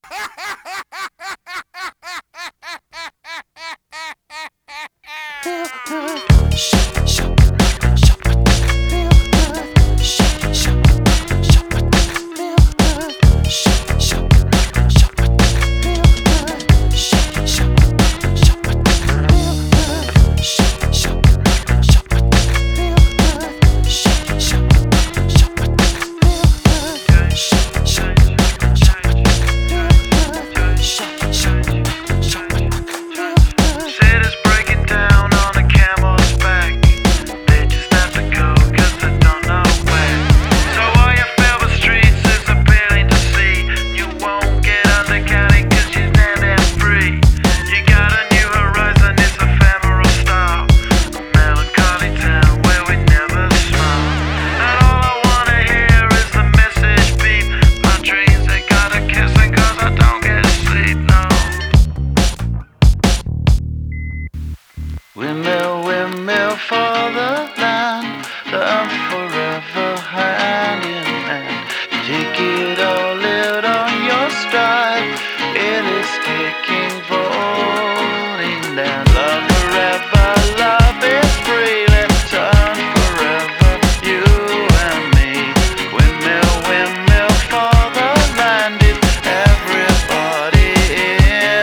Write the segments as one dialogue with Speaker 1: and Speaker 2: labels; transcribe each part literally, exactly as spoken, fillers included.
Speaker 1: Windmill, windmill for the land, love forever hand in hand. Take it all, live on your stride. It is taking, falling down. Love forever, love is free. Let's turn forever, you and me. Windmill, windmill for the land, is everybody in?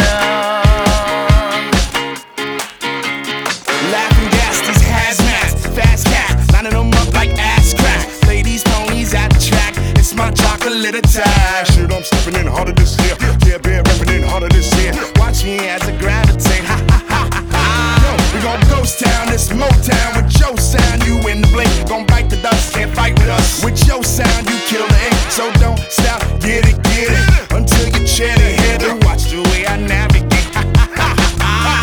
Speaker 2: Laughing gas, these hazmats, fast cats, lining them up like ass crack. Ladies, ponies at the track, it's my chocolate attack. Shit, I'm stepping in harder this year. Yeah, bear repping in harder this year. Watch me as I gravitate. Ha ha ha ha ha. Yo, we gon' ghost town, this Motown with your sound. You in the blink, gon' bite the dust, can't fight with us. With your sound, you kill the ink. So don't stop, get it, get it, until you chat it, hit it. Watch the way I navigate. Ha ha ha ha ha.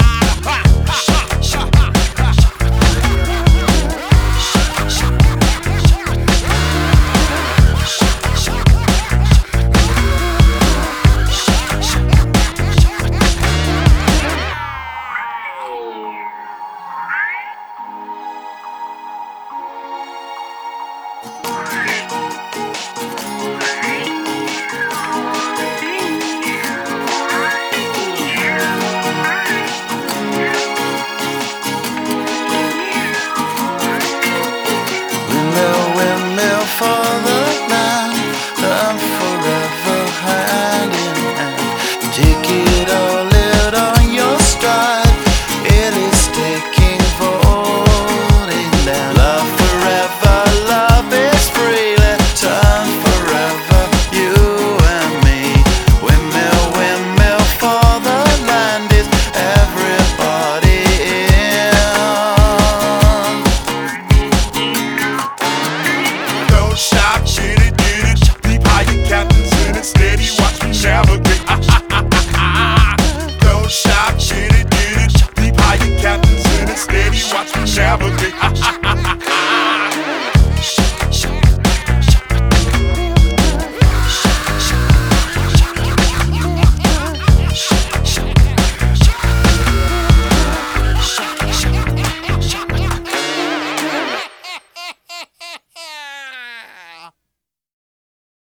Speaker 1: Windmill, windmill for the land, love forever hand in hand. Take it all, live on your stride. It is taking, falling down. Love forever, love is free. Let's turn forever, you and me. Windmill, windmill for the land, is everybody in?
Speaker 2: Don't stop, get it, get it. Deep high, your captain's in it. Steady, watch me navigate. Ah, ah, ah, ah, ah. Don't stop, get it, get it. Deep high, your captain's in it. Steady, watch me navigate. Ah, ah, ah, ah, ah.